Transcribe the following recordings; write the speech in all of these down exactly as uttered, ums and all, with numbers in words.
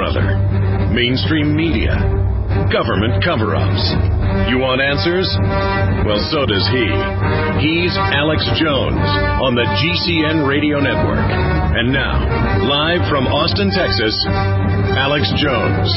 Brother, mainstream media, government cover-ups. You want answers? Well, so does he. He's Alex Jones on the G C N Radio Network. And now, live from Austin, Texas, Alex Jones.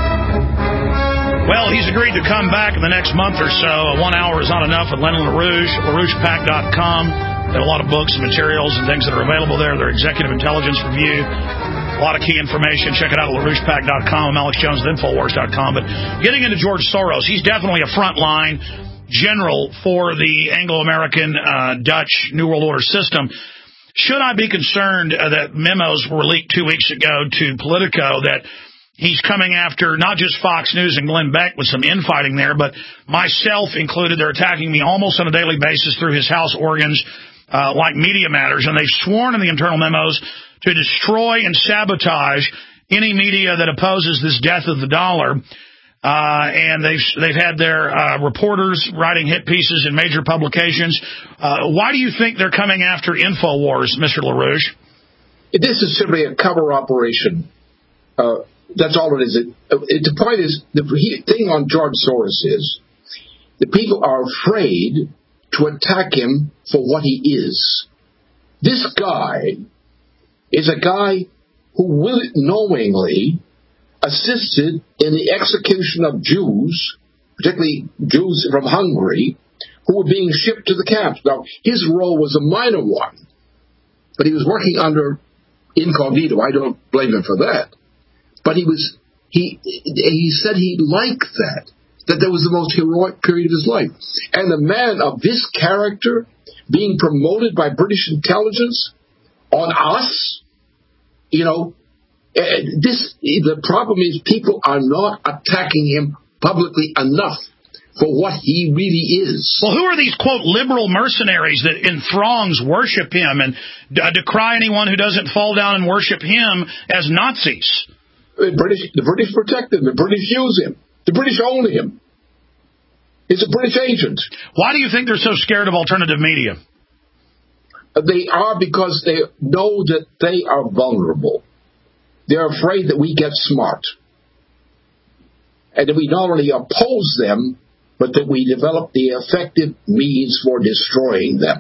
Well, he's agreed to come back in the next month or so. One hour is not enough with Leonard LaRouche, LaRouche Pack dot com. Got a lot of books and materials and things that are available there. Their executive intelligence review. A lot of key information. Check it out at LaRouche Pack dot com. I'm Alex Jones at Infowars dot com. But getting into George Soros, he's definitely a frontline general for the Anglo-American uh, Dutch New World Order system. Should I be concerned uh, that memos were leaked two weeks ago to Politico that he's coming after not just Fox News and Glenn Beck with some infighting there, but myself included? They're attacking me almost on a daily basis through his House organs, uh, like Media Matters, and they've sworn in the internal memos to destroy and sabotage any media that opposes this death of the dollar. Uh, and they've they've had their uh, reporters writing hit pieces in major publications. Uh, why do you think they're coming after InfoWars, Mister LaRouche? This is simply a cover operation. Uh, that's all it is. It, it, the point is, the thing on George Soros is the people are afraid to attack him for what he is. This guy is a guy who will knowingly assisted in the execution of Jews, particularly Jews from Hungary, who were being shipped to the camps. Now, his role was a minor one, but he was working under incognito. I don't blame him for that. But he was he he said he liked that, that that was the most heroic period of his life. And a man of this character being promoted by British intelligence on us, you know, This the problem is people are not attacking him publicly enough for what he really is. Well, who are these, quote, liberal mercenaries that in throngs worship him and uh, decry anyone who doesn't fall down and worship him as Nazis? The British, the British protect him. The British use him. The British own him. He's a British agent. Why do you think they're so scared of alternative media? They are because they know that they are vulnerable. They're afraid that we get smart. And that we not only oppose them, but that we develop the effective means for destroying them.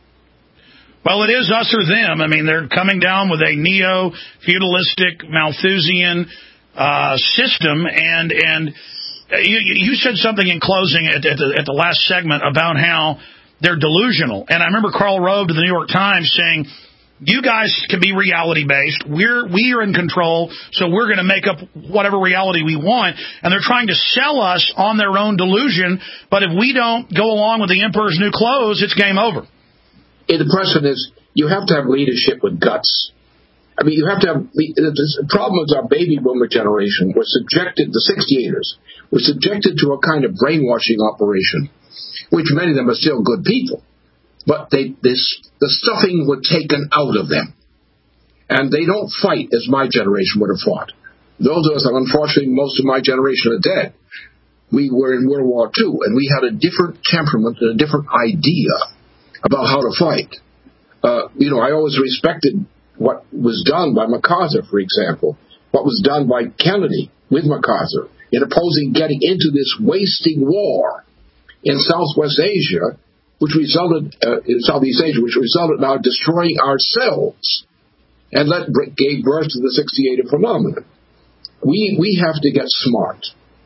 Well, it is us or them. I mean, they're coming down with a neo-feudalistic Malthusian uh, system. And and you, you said something in closing at, at, the, at the last segment about how they're delusional. And I remember Karl Rove to the New York Times saying, you guys can be reality-based. We're we are in control, so we're going to make up whatever reality we want. And they're trying to sell us on their own delusion. But if we don't go along with the emperor's new clothes, it's game over. And the question is, you have to have leadership with guts. I mean, you have to have the problem is our baby boomer generation was subjected, the sixty-eighters, were subjected to a kind of brainwashing operation, which many of them are still good people. But they, this, the stuffing was taken out of them. And they don't fight as my generation would have fought. Those of us, unfortunately, most of my generation are dead. We were in World War Two, and we had a different temperament and a different idea about how to fight. Uh, you know, I always respected what was done by MacArthur, for example, what was done by Kennedy with MacArthur in opposing getting into this wasting war in Southwest Asia, which resulted uh, in Southeast Asia, which resulted now destroying ourselves, and that gave birth to the sixty-eighter phenomenon. We we have to get smart.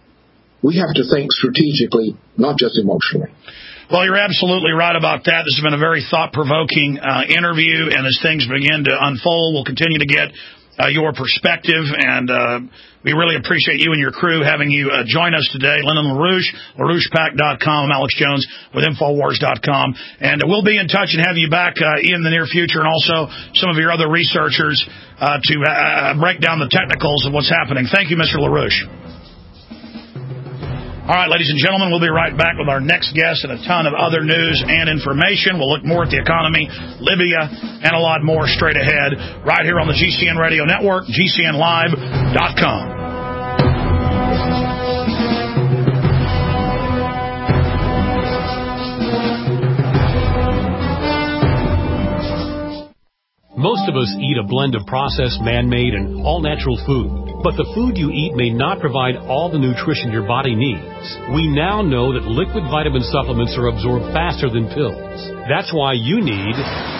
We have to think strategically, not just emotionally. Well, you're absolutely right about that. This has been a very thought-provoking uh, interview, and as things begin to unfold, we'll continue to get uh, your perspective, and uh, we really appreciate you and your crew having you uh, join us today. Lyndon LaRouche, LaRouche Pack dot com, I'm Alex Jones with Infowars dot com, and we'll be in touch and have you back uh, in the near future, and also some of your other researchers uh, to uh, break down the technicals of what's happening. Thank you, Mister LaRouche. All right, ladies and gentlemen, we'll be right back with our next guest and a ton of other news and information. We'll look more at the economy, Libya, and a lot more straight ahead right here on the G C N Radio Network, G C N live dot com. Most of us eat a blend of processed, man-made, and all-natural food. But the food you eat may not provide all the nutrition your body needs. We now know that liquid vitamin supplements are absorbed faster than pills. That's why you need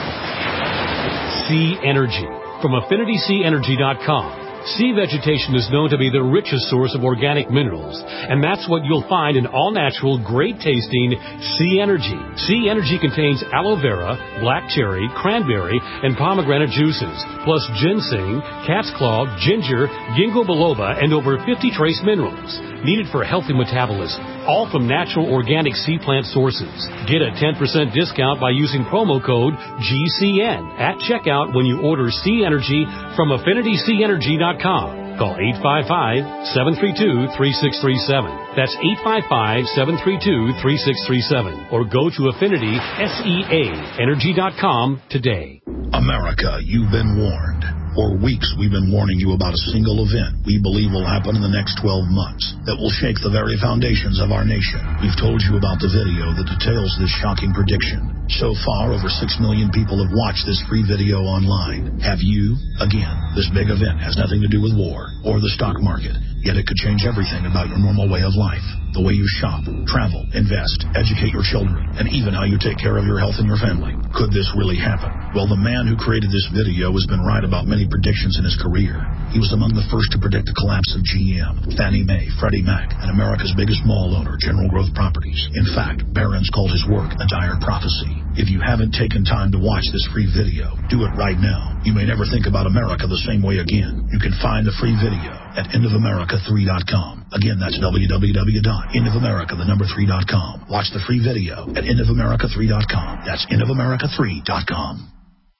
Sea Energy from Affinity Sea Energy dot com. Sea vegetation is known to be the richest source of organic minerals, and that's what you'll find in all-natural, great-tasting Sea Energy. Sea Energy contains aloe vera, black cherry, cranberry, and pomegranate juices, plus ginseng, cat's claw, ginger, ginkgo biloba, and over fifty trace minerals needed for healthy metabolism, all from natural organic sea plant sources. Get a ten percent discount by using promo code G C N at checkout when you order Sea Energy from Affinity Sea Energy dot com. Call eight five five, seven three two, three six three seven. That's eight five five, seven three two, three six three seven. Or go to Affinity Sea Energy dot com today. America, you've been warned. For weeks, we've been warning you about a single event we believe will happen in the next twelve months that will shake the very foundations of our nation. We've told you about the video that details this shocking prediction. So far, over six million people have watched this free video online. Have you? Again, this big event has nothing to do with war or the stock market, yet it could change everything about your normal way of life. The way you shop, travel, invest, educate your children, and even how you take care of your health and your family. Could this really happen? Well, the man who created this video has been right about many predictions in his career. He was among the first to predict the collapse of G M, Fannie Mae, Freddie Mac, and America's biggest mall owner, General Growth Properties. In fact, Barron's called his work a dire prophecy. If you haven't taken time to watch this free video, do it right now. You may never think about America the same way again. You can find the free video at end of america three dot com. Again, that's w w w dot end of america the number three dot com. Watch the free video at end of america three dot com. That's end of america three dot com.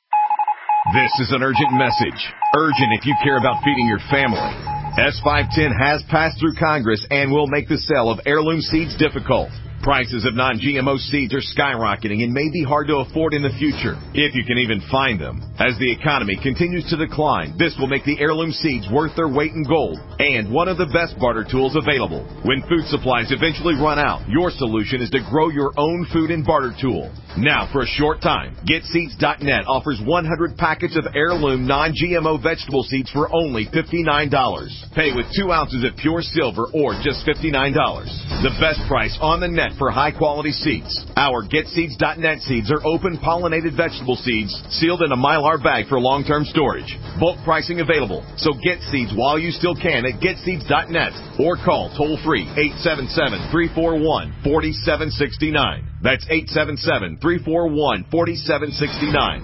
This is an urgent message. Urgent if you care about feeding your family. S five ten has passed through Congress and will make the sale of heirloom seeds difficult. Prices of non G M O seeds are skyrocketing and may be hard to afford in the future, if you can even find them. As the economy continues to decline, this will make the heirloom seeds worth their weight in gold and one of the best barter tools available. When food supplies eventually run out, your solution is to grow your own food and barter tool. Now, for a short time, Get Seeds dot net offers one hundred packets of heirloom non G M O vegetable seeds for only fifty-nine dollars. Pay with two ounces of pure silver or just fifty-nine dollars. The best price on the net for high-quality seeds. Our Get Seeds dot net seeds are open pollinated vegetable seeds sealed in a Mylar bag for long-term storage. Bulk pricing available, so get seeds while you still can at Get Seeds dot net or call toll-free eight seven seven, three four one, four seven six nine. That's eight seven seven, three four one, four seven six nine.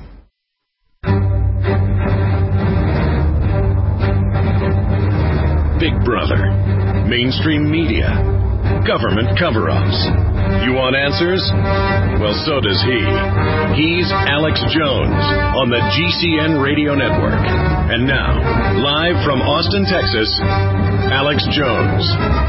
Big Brother, mainstream media, government cover-ups. You want answers? Well, so does he. He's Alex Jones on the G C N Radio Network. And now, live from Austin, Texas, Alex Jones.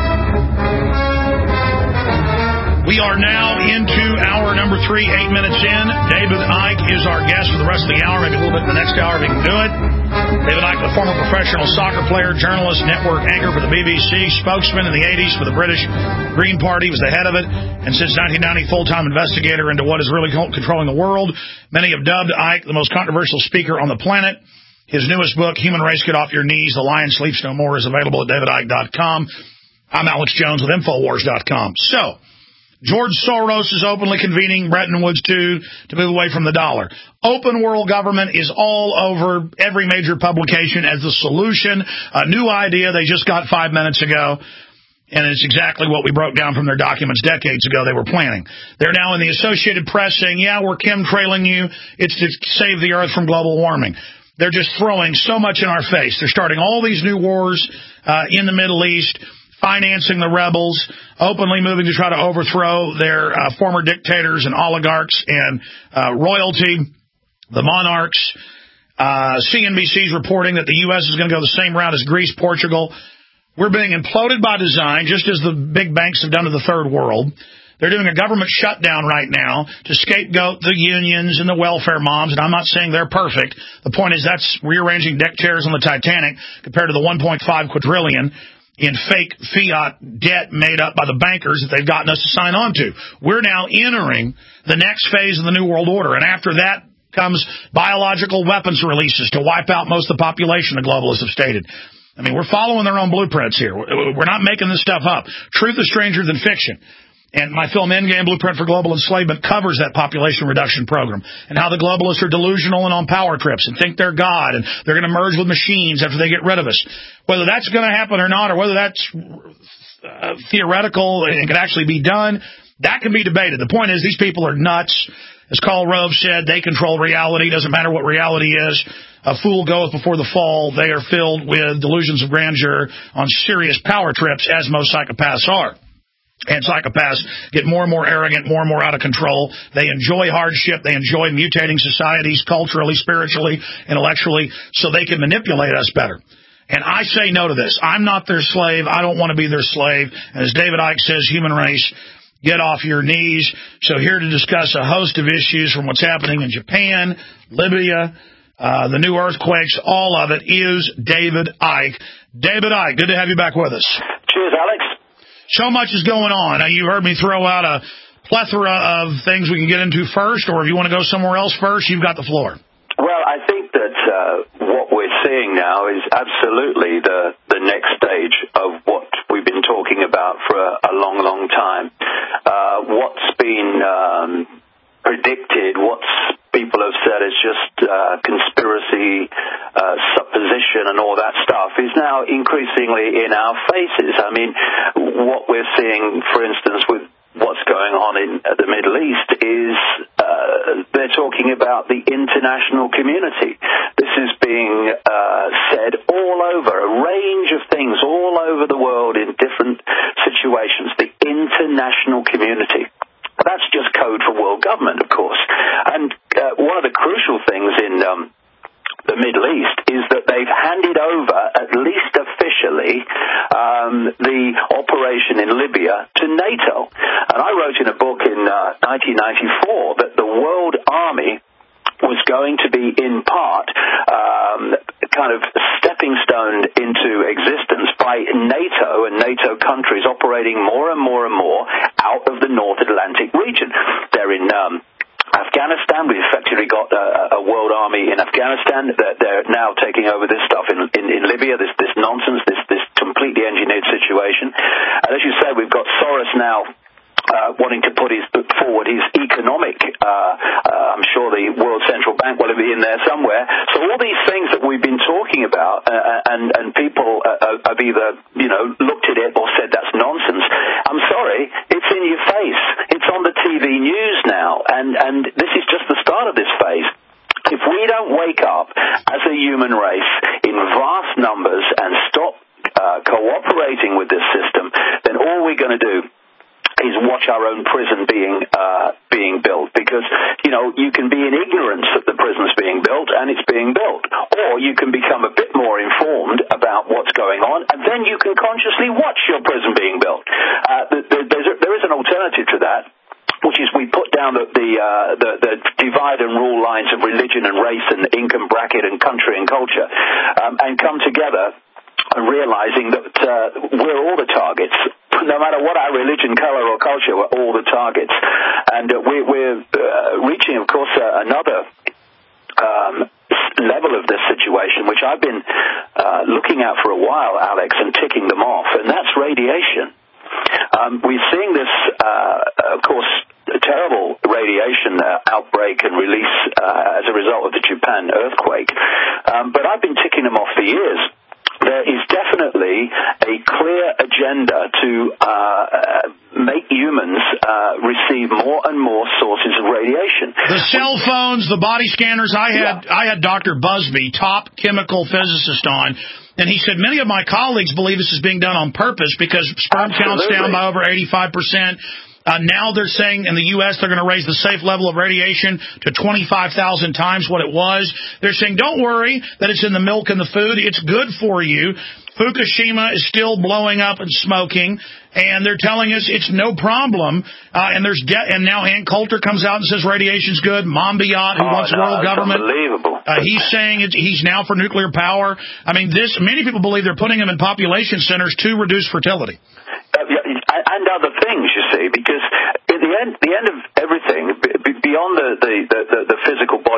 We are now into hour number three, eight minutes in. David Icke is our guest for the rest of the hour, maybe a little bit in the next hour if he can do it. David Icke, the former professional soccer player, journalist, network anchor for the B B C, spokesman in the eighties for the British Green Party, was the head of it, and since nineteen ninety, full-time investigator into what is really controlling the world. Many have dubbed Icke the most controversial speaker on the planet. His newest book, Human Race, Get Off Your Knees, The Lion Sleeps No More, is available at david icke dot com. I'm Alex Jones with infowars dot com. So, George Soros is openly convening Bretton Woods two to move away from the dollar. Open world government is all over every major publication as the solution. A new idea they just got five minutes ago, and it's exactly what we broke down from their documents decades ago they were planning. They're now in the Associated Press saying, yeah, we're chemtrailing you. It's to save the earth from global warming. They're just throwing so much in our face. They're starting all these new wars uh, in the Middle East, financing the rebels, openly moving to try to overthrow their uh, former dictators and oligarchs and uh, royalty, the monarchs. Uh, C N B C's reporting that the U S is going to go the same route as Greece, Portugal. We're being imploded by design, just as the big banks have done to the third world. They're doing a government shutdown right now to scapegoat the unions and the welfare moms, and I'm not saying they're perfect. The point is that's rearranging deck chairs on the Titanic compared to the one point five quadrillion in fake fiat debt made up by the bankers that they've gotten us to sign on to. We're now entering the next phase of the New World Order, and after that comes biological weapons releases to wipe out most of the population, the globalists have stated. I mean, we're following their own blueprints here. We're not making this stuff up. Truth is stranger than fiction. And my film Endgame, Blueprint for Global Enslavement, covers that population reduction program and how the globalists are delusional and on power trips and think they're God and they're going to merge with machines after they get rid of us. Whether that's going to happen or not, or whether that's uh, theoretical and can actually be done, that can be debated. The point is these people are nuts. As Karl Rove said, they control reality. Doesn't matter what reality is. A fool goeth before the fall. They are filled with delusions of grandeur on serious power trips, as most psychopaths are. And psychopaths get more and more arrogant, more and more out of control. They enjoy hardship. They enjoy mutating societies culturally, spiritually, intellectually, so they can manipulate us better. And I say no to this. I'm not their slave. I don't want to be their slave. And as David Icke says, human race, get off your knees. So here to discuss a host of issues from what's happening in Japan, Libya, uh, the new earthquakes, all of it is David Icke. David Icke, good to have you back with us. Cheers, Alex. So much is going on. Now, you heard me throw out a plethora of things we can get into first, or if you want to go somewhere else first, you've got the floor. Well, I think that uh, what we're seeing now is absolutely the, the next stage of what we've been talking about for a, a long, long time. Uh, what's been um, predicted, what's people have said is just uh, conspiracy, uh, supposition and all that stuff is now increasingly in our faces. I mean, what we're seeing, for instance, with what's going on in uh, the Middle East is uh, they're talking about the international community. This is being uh, said all over, a range of things all over the world in different situations, the international community. That's just code for world government, of course. And uh, one of the crucial things in um, the Middle East is that they've handed over, at least officially, um, the operation in Libya to NATO. And I wrote in a book in uh, nineteen ninety-four that the World Army was going to be, in part, um, kind of stepping stone into existence by NATO and NATO countries operating more and more and more out of the North Atlantic region. They're in um, Afghanistan. We've effectively got a, a world army in Afghanistan. They're, they're now taking over this stuff in, in, in Libya, this, this nonsense, this, this completely engineered situation. And as you said, we've got Soros now Uh, wanting to put his put forward his economic, uh, uh, I'm sure the World Central Bank will be in there somewhere. So all these things that we've been talking about, uh, and and people uh, have either you know looked at it or said that's nonsense. I'm sorry, it's in your face. It's on the T V news now, and and this is just the start of this phase. If we don't wake up as a human race in vast numbers and stop uh, cooperating with this system, then all we're going to do is watch our own prison being uh, being built, because you know you can be in ignorance that the prison's being built and it's being built, or you can become a bit more informed about what's going on, and then you can consciously watch your prison being built. Uh, there's a, there is an alternative to that, which is we put down the the, uh, the the divide and rule lines of religion and race and income bracket and country and culture, um, and come together and realizing that uh, we're all the targets. No matter what our religion, color, or culture, we're all the targets. And uh, we, we're uh, reaching, of course, uh, another um, level of this situation, which I've been uh, looking at for a while, Alex, and ticking them off, and that's radiation. Um, we're seeing this, uh, of course, terrible radiation uh, outbreak and release uh, as a result of the Japan earthquake. Um, but I've been ticking them off for years. There is definitely a clear agenda to uh, make humans uh, receive more and more sources of radiation. The cell phones, the body scanners. I had yeah. I had Doctor Busby, top chemical physicist, on, and he said many of my colleagues believe this is being done on purpose because sperm count's down by over eighty-five percent. Uh, now they're saying in the U S they're going to raise the safe level of radiation to twenty-five thousand times what it was. They're saying, don't worry that it's in the milk and the food. It's good for you. Fukushima is still blowing up and smoking, and they're telling us it's no problem. Uh, and there's de- and now Ann Coulter comes out and says radiation's good. Monbiot, who oh, wants no, world government, unbelievable. Uh, he's saying it's, he's now for nuclear power. I mean, this many people believe they're putting him in population centers to reduce fertility. Uh, and other things, you see, because at the end, the end of everything, beyond the, the, the, the physical body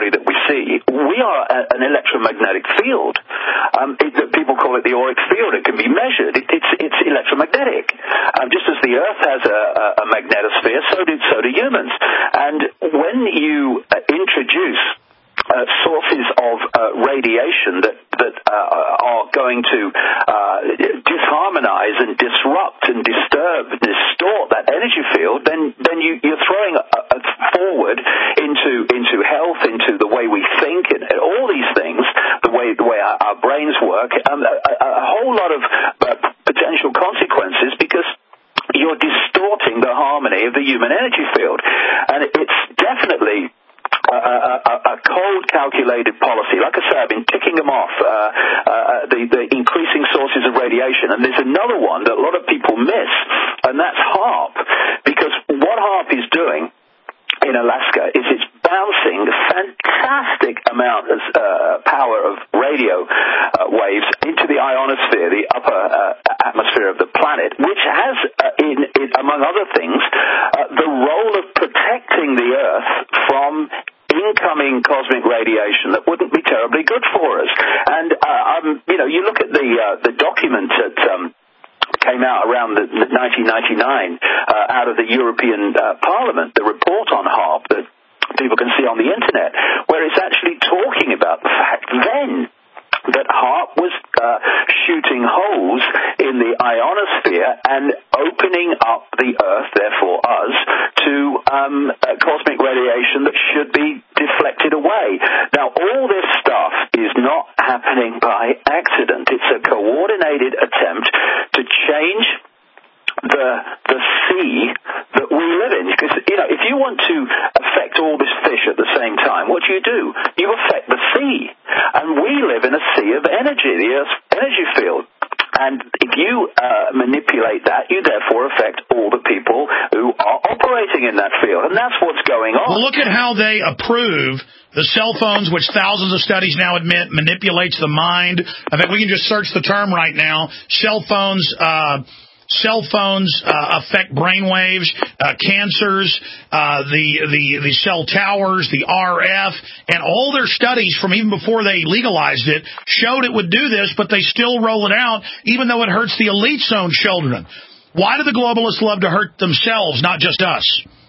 story that we see, we are a, an electromagnetic field. Um, it, people call it the auric field. It can be measured. It, it's, it's electromagnetic. Um, just as the Earth has a, a magnetosphere, so do, so do humans. And when you uh, introduce Uh, sources of uh, radiation that that uh, are going to uh, disharmonize and disrupt and disturb, distort that energy field, then then you, you're throwing a, a forward into into health, into the way we think, and, and all these things, the way the way our, our brains work, um, a, a whole lot of uh, potential consequences because you're distorting the harmony of the human energy field, and it's definitely A, a, a cold, calculated policy. Like I say, I've been ticking them off, uh, uh, the, the increasing sources of radiation. And there's another one that a lot of people miss, and that's HAARP. Because what HAARP is doing in Alaska is it's bouncing a fantastic amount of uh, power of radio uh, waves into the ionosphere, the upper uh, atmosphere of the planet, which has, uh, in, in, among other things, uh, the role of protecting the Earth from incoming cosmic radiation that wouldn't be terribly good for us. And, uh, um, you know, you look at the uh, the document that um, came out around the, the nineteen ninety-nine uh, out of the European uh, Parliament, the report on HAARP that people can see on the Internet, where it's actually talking about the fact then that HAARP was uh, shooting holes in the ionosphere and opening up the Earth, therefore us, to um, uh, cosmic radiation that should be deflected away. Now, all this stuff is not happening by accident. It's a coordinated attempt to change the the sea that we live in. Because, you know, if you want to affect all this fish at the same time, what do you do? You affect the sea. And we live in a sea of energy, the Earth's energy field. And if you uh, manipulate that, you therefore affect all the people who are operating in that field. And that's what's going on. Well, look at how they approve the cell phones, which thousands of studies now admit manipulates the mind. I think we can just search the term right now. Cell phones... Uh, Cell phones uh, affect brain waves, uh, cancers, uh, the, the, the cell towers, the R F, and all their studies from even before they legalized it showed it would do this, but they still roll it out, even though it hurts the elite's own children. Why do the globalists love to hurt themselves, not just us?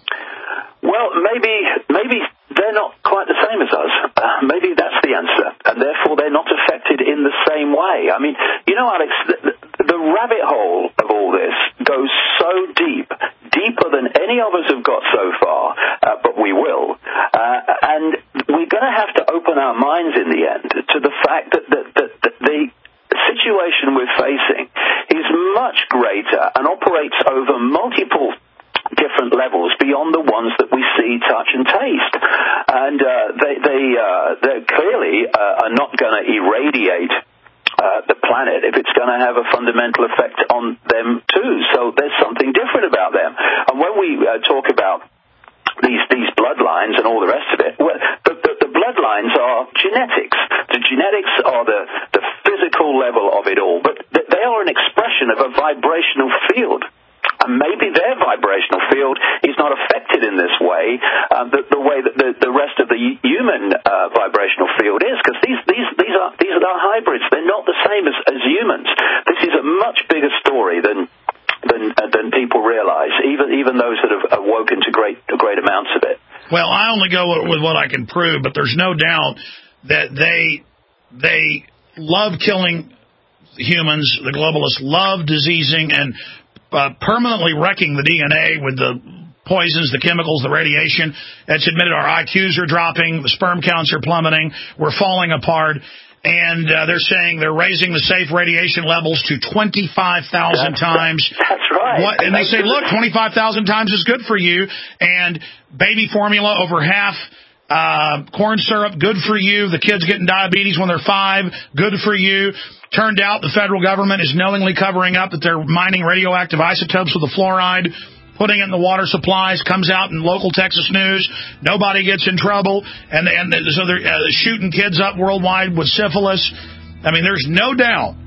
Well, maybe maybe they're not quite the same as us. Uh, maybe that's the answer, and therefore they're not affected in the same way. I mean, you know, Alex, the, the rabbit hole of all this goes so deep, deeper than any of us have got so far, uh, but we will. Uh, and we're going to have to open our minds in the end to the fact that, that, that, that the situation we're facing is much greater and operates over multiple different levels beyond the ones that we see, touch, and taste. And uh, they, they, uh, they clearly uh, are not going to irradiate Uh, the planet if it's going to have a fundamental effect on them too. So there's something different about them. And when we uh, talk about these these bloodlines and all the rest of it, well, the, the, the bloodlines are genetics. The genetics are the, the physical level of it all, but th- they are an expression of a vibrational field. And maybe their vibrational field is not affected in this way, uh, the, the way that the, the rest of the human uh, vibrational field is, because these these these are these are hybrids. They're not the same as, as humans. This is a much bigger story than than uh, than people realize. Even even those that have awoken to great great amounts of it. Well, I only go with what I can prove, but there's no doubt that they they love killing humans. The globalists love diseasing and Uh, permanently wrecking the D N A with the poisons, the chemicals, the radiation. It's admitted our I Qs are dropping, the sperm counts are plummeting, we're falling apart, and uh, they're saying they're raising the safe radiation levels to twenty-five thousand times. That's right. What, and they say, look, twenty-five thousand times is good for you, and baby formula over half. Uh, corn syrup, good for you. The kids getting diabetes when they're five, good for you. Turned out the federal government is knowingly covering up that they're mining radioactive isotopes with the fluoride, putting it in the water supplies, comes out in local Texas news. Nobody gets in trouble. And, and so they're uh, shooting kids up worldwide with syphilis. I mean, there's no doubt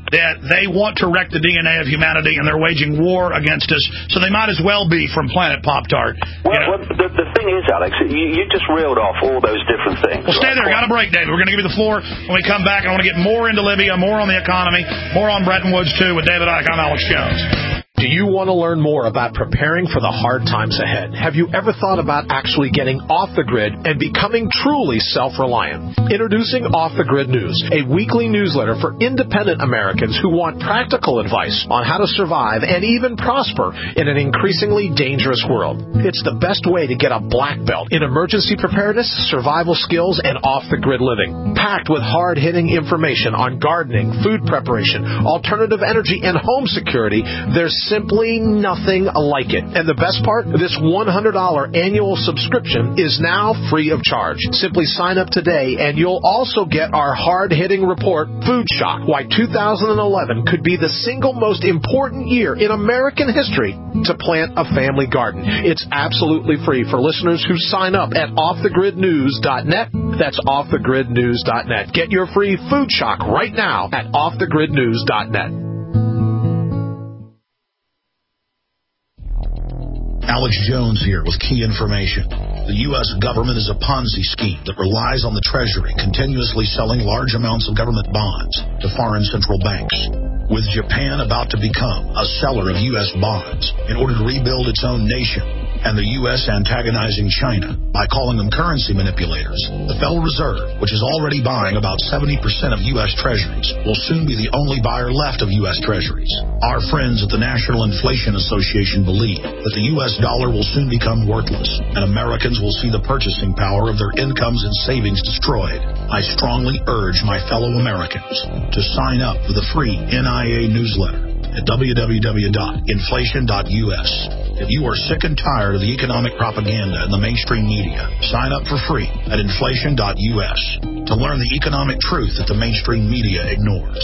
that they want to wreck the D N A of humanity and they're waging war against us, so they might as well be from Planet Pop-Tart. Well, you know? well the, the thing is, Alex, you, you just reeled off all those different things. Well, stay there. Got a break, David. We're going to give you the floor when we come back. I want to get more into Libya, more on the economy, more on Bretton Woods, too, with David Icke. I'm Alex Jones. Do you want to learn more about preparing for the hard times ahead? Have you ever thought about actually getting off the grid and becoming truly self-reliant? Introducing Off the Grid News, a weekly newsletter for independent Americans who want practical advice on how to survive and even prosper in an increasingly dangerous world. It's the best way to get a black belt in emergency preparedness, survival skills, and off-the-grid living. Packed with hard-hitting information on gardening, food preparation, alternative energy, and home security, there's simply nothing like it. And the best part, this one hundred dollars annual subscription is now free of charge. Simply sign up today and you'll also get our hard-hitting report, Food Shock, Why two thousand eleven Could Be the Single Most Important Year in American History to Plant a Family Garden. It's absolutely free for listeners who sign up at off the grid news dot net. That's off the grid news dot net. Get your free Food Shock right now at off the grid news dot net. Alex Jones here with key information. The U S government is a Ponzi scheme that relies on the Treasury continuously selling large amounts of government bonds to foreign central banks. With Japan about to become a seller of U S bonds in order to rebuild its own nation, and the U S antagonizing China by calling them currency manipulators, the Federal Reserve, which is already buying about seventy percent of U S Treasuries, will soon be the only buyer left of U S Treasuries. Our friends at the National Inflation Association believe that the U S dollar will soon become worthless, and Americans will see the purchasing power of their incomes and savings destroyed. I strongly urge my fellow Americans to sign up for the free N I A newsletter at w w w dot inflation dot u s. If you are sick and tired of the economic propaganda in the mainstream media, sign up for free at inflation dot u s to learn the economic truth that the mainstream media ignores.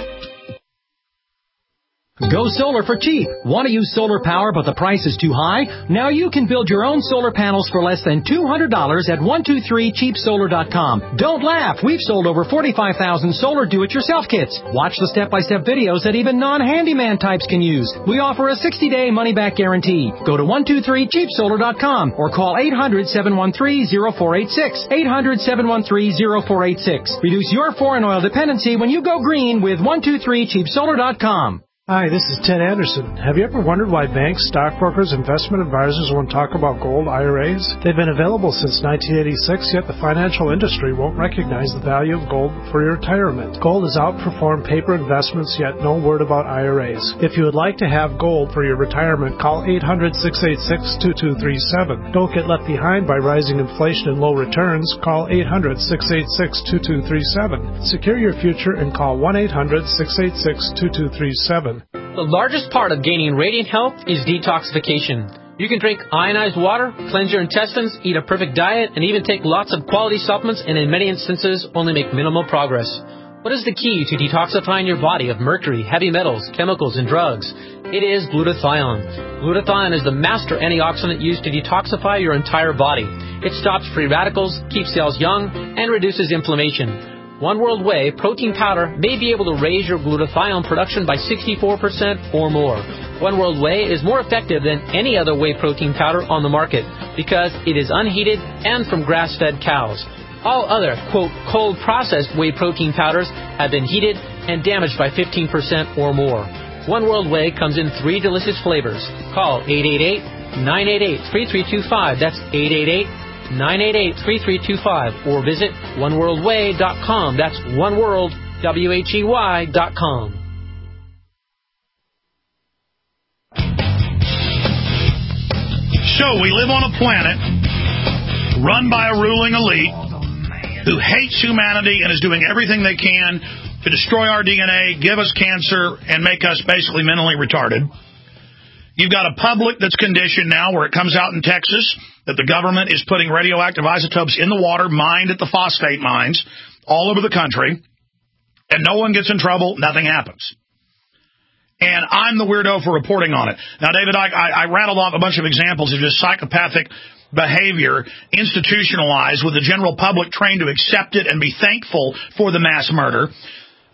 Go solar for cheap. Want to use solar power but the price is too high? Now you can build your own solar panels for less than two hundred dollars at one two three cheap solar dot com. Don't laugh. We've sold over forty-five thousand solar do-it-yourself kits. Watch the step-by-step videos that even non-handyman types can use. We offer a sixty-day money-back guarantee. Go to one two three cheap solar dot com or call eight hundred, seven one three, zero four eight six. eight hundred, seven one three, zero four eight six. Reduce your foreign oil dependency when you go green with one two three cheap solar dot com. Hi, this is Ted Anderson. Have you ever wondered why banks, stockbrokers, investment advisors won't talk about gold I R As? They've been available since nineteen eighty-six, yet the financial industry won't recognize the value of gold for your retirement. Gold has outperformed paper investments, yet no word about I R As. If you would like to have gold for your retirement, call eight hundred, six eight six, two two three seven. Don't get left behind by rising inflation and low returns. Call eight hundred, six eight six, two two three seven. Secure your future and call one eight hundred, six eight six, two two three seven. The largest part of gaining radiant health is detoxification. You can drink ionized water, cleanse your intestines, eat a perfect diet, and even take lots of quality supplements and in many instances only make minimal progress. What is the key to detoxifying your body of mercury, heavy metals, chemicals, and drugs? It is glutathione. Glutathione is the master antioxidant used to detoxify your entire body. It stops free radicals, keeps cells young, and reduces inflammation. One World Whey protein powder may be able to raise your glutathione production by sixty-four percent or more. One World Whey is more effective than any other whey protein powder on the market because it is unheated and from grass-fed cows. All other, quote, cold-processed whey protein powders have been heated and damaged by fifteen percent or more. One World Whey comes in three delicious flavors. Call eight eight eight, nine eight eight, three three two five. That's eight eight eight, nine eight eight, three three two five. Or visit one world way dot com. That's oneworld, W H E Y, dot com. So we live on a planet run by a ruling elite who hates humanity and is doing everything they can to destroy our D N A, give us cancer, and make us basically mentally retarded. You've got a public that's conditioned now where it comes out in Texas that the government is putting radioactive isotopes in the water mined at the phosphate mines all over the country, and no one gets in trouble, nothing happens. And I'm the weirdo for reporting on it. Now, David, I, I, I rattled off a bunch of examples of just psychopathic behavior institutionalized with the general public trained to accept it and be thankful for the mass murder.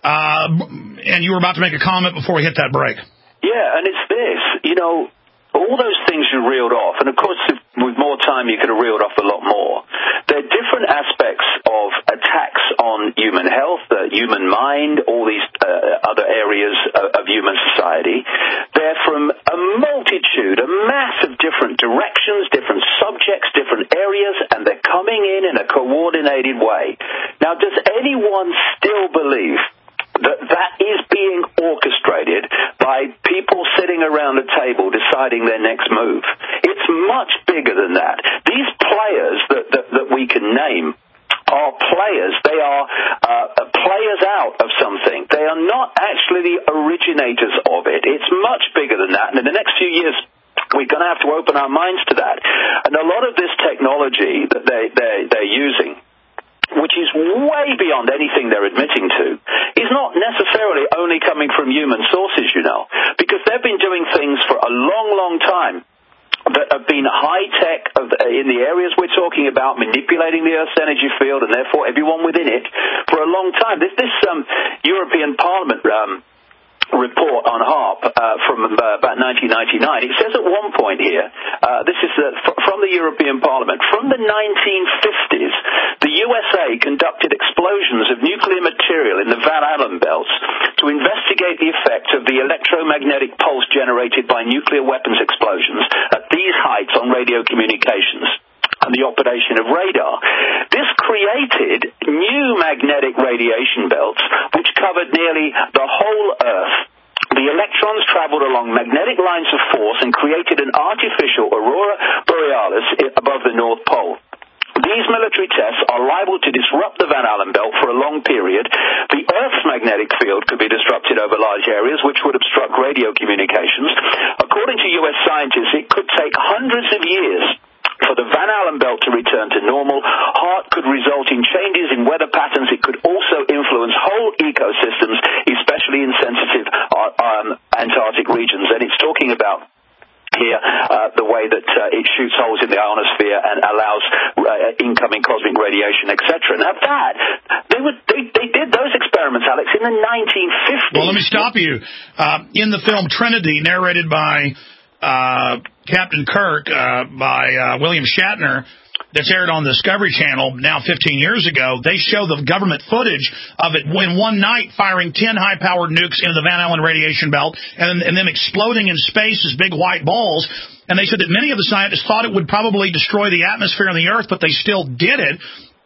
Uh, and you were about to make a comment before we hit that break. Yeah, and it's this, you know, all those things you reeled off, and of course if, with more time you could have reeled off a lot more. There are different aspects of attacks on human health, the human mind, all these uh, other areas of, of human society. They're from a multitude, a mass of different directions, different subjects, different areas, and they're coming in in a coordinated way. Now, does anyone still believe that that is being orchestrated by people sitting around a table deciding their next move? It's much bigger than that. These players that, that, that we can name are players. They are uh, players out of something. They are not actually the originators of it. It's much bigger than that. And in the next few years, we're going to have to open our minds to that. And a lot of this technology that they, they, they're using, which is way beyond anything they're admitting to, is not necessarily only coming from human sources, you know, because they've been doing things for a long, long time that have been high-tech in the areas we're talking about, manipulating the Earth's energy field and therefore everyone within it for a long time. This, this um, European Parliament um, report on HAARP uh, from uh, about nineteen ninety-nine, it says at one point here, uh, this is uh, f- from the European Parliament, from the nineteen fifties, the U S A conducted explosions of nuclear material in the Van Allen belts to investigate the effect of the electromagnetic pulse generated by nuclear weapons explosions at these heights on radio communications and the operation of radar. This created new magnetic radiation belts which covered nearly the whole Earth. The electrons traveled along magnetic lines of force and created an artificial aurora borealis above the North Pole. These military tests are liable to disrupt the Van Allen belt for a long period. The Earth's magnetic field could be disrupted over large areas, which would obstruct radio communications. According to U S scientists, it could take hundreds of years for the Van Allen belt to return to normal. HAARP could result in changes in weather patterns. It could also influence whole ecosystems, especially in sensitive uh, um, Antarctic regions. And it's talking about here uh, the way that uh, it shoots holes in the ionosphere and allows uh, incoming cosmic radiation, et cetera. Now that, they, would, they, they did those experiments, Alex, in the nineteen fifties. Well, let me stop you. Uh, in the film Trinity, narrated by uh, Captain Kirk, uh, by uh, William Shatner, that's aired on the Discovery Channel now fifteen years ago, they show the government footage of it in one night firing ten high-powered nukes into the Van Allen radiation belt and, and them exploding in space as big white balls. And they said that many of the scientists thought it would probably destroy the atmosphere and the Earth, but they still did it.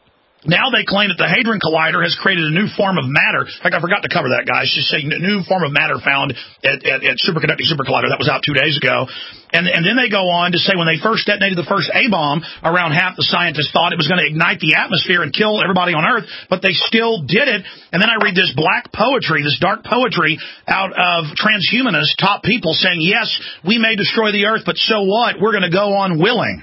Now they claim that the Hadron Collider has created a new form of matter. In fact, I forgot to cover that, guys. Just saying a new form of matter found at, at, at Superconducting Super Collider. That was out two days ago. And, and then they go on to say when they first detonated the first A-bomb, around half the scientists thought it was going to ignite the atmosphere and kill everybody on Earth, but they still did it. And then I read this black poetry, this dark poetry out of transhumanists, top people saying, yes, we may destroy the Earth, but so what? We're going to go on willing.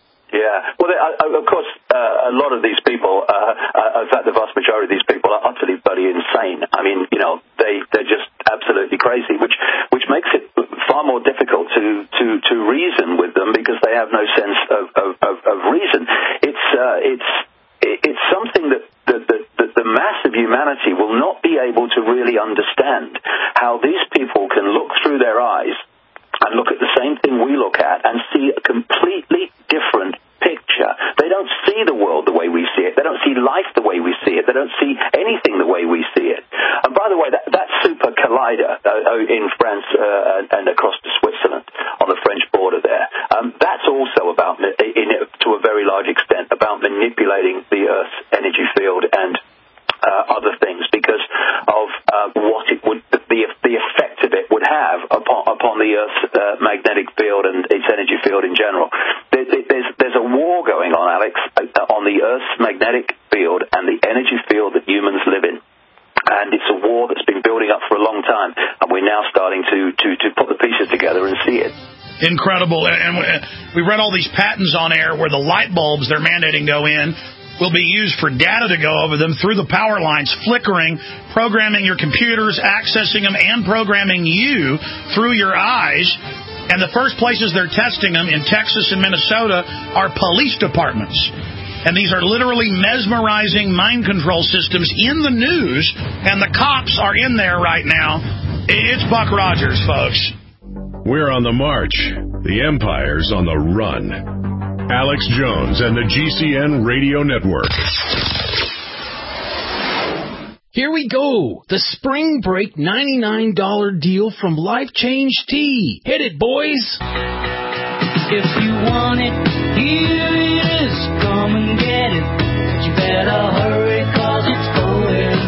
Yeah, well, they, uh, of course, uh, a lot of these people, uh, uh, in fact, the vast majority of these people are utterly bloody insane. I mean, you know, they, they're just absolutely crazy, which, which makes it far more difficult to, to, to reason with them because they have no sense of, of, of, of reason. It's, uh, it's, it's something that, that, that, that the mass of humanity will not be able to really understand, how these people can look through their eyes and look at the same thing we look at and see a completely different picture. They don't see the world the way we see it. They don't see life the way we see it. They don't see anything the way we see it. And by the way, that, that super collider uh, in France uh, and across to Switzerland on the French border there, um, that's also about, in, to a very large extent, about manipulating the Earth's energy field and Uh, other things because of uh, what it would, the, the effect of it would have upon, upon the Earth's uh, magnetic field and its energy field in general. There, there's, there's a war going on, Alex, uh, on the Earth's magnetic field and the energy field that humans live in. And it's a war that's been building up for a long time, and we're now starting to, to, to put the pieces together and see it. Incredible. And we read all these patents on air where the light bulbs they're mandating go in will be used for data to go over them through the power lines, flickering, programming your computers, accessing them, and programming you through your eyes. And the first places they're testing them in Texas and Minnesota are police departments. And these are literally mesmerizing mind control systems in the news, and the cops are in there right now. It's Buck Rogers, folks. We're on the march. The Empire's on the run. Alex Jones and the G C N Radio Network. Here we go. The Spring Break ninety-nine dollars deal from Life Change Tea. Hit it, boys. If you want it, here it is. Come and get it. But you better hurry, cause it's going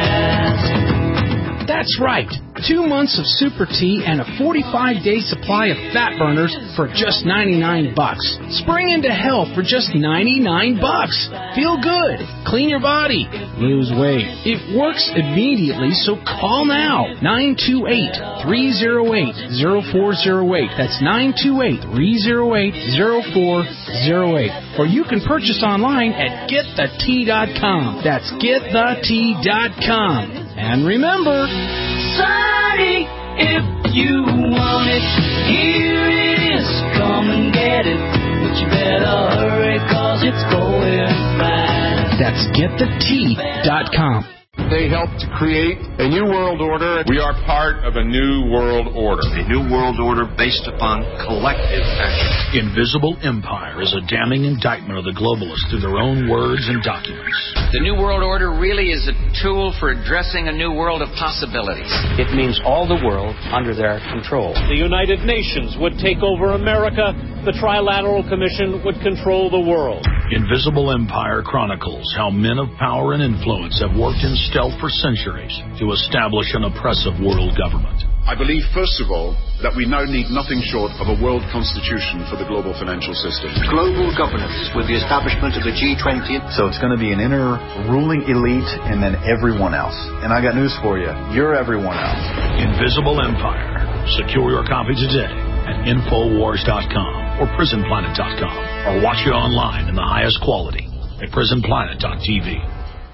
fast. That's right. Two months of Super Tea and a forty-five day supply of fat burners for just ninety-nine bucks. Spring into health for just ninety-nine bucks. Feel good. Clean your body. Lose weight. It works immediately, so call now. nine two eight, three oh eight, oh four oh eight. That's nine two eight, three oh eight, oh four oh eight. Or you can purchase online at get the tea dot com. That's get the tea dot com. And remember, Sunny, if you want it, here it is. Come and get it. But you better hurry, cause it's going fast. That's get the tea dot com. They helped to create a new world order. We are part of a new world order. A new world order based upon collective action. Invisible Empire is a damning indictment of the globalists through their own words and documents. The new world order really is a tool for addressing a new world of possibilities. It means all the world under their control. The United Nations would take over America. The Trilateral Commission would control the world. Invisible Empire chronicles how men of power and influence have worked in stealth for centuries to establish an oppressive world government. I believe, first of all, that we now need nothing short of a world constitution for the global financial system. Global governance with the establishment of the G twenty. So it's going to be an inner ruling elite and then everyone else. And I got news for you. You're everyone else. Invisible Empire. Secure your copy today at Infowars dot com or Prison Planet dot com, or watch it online in the highest quality at Prison Planet dot T V.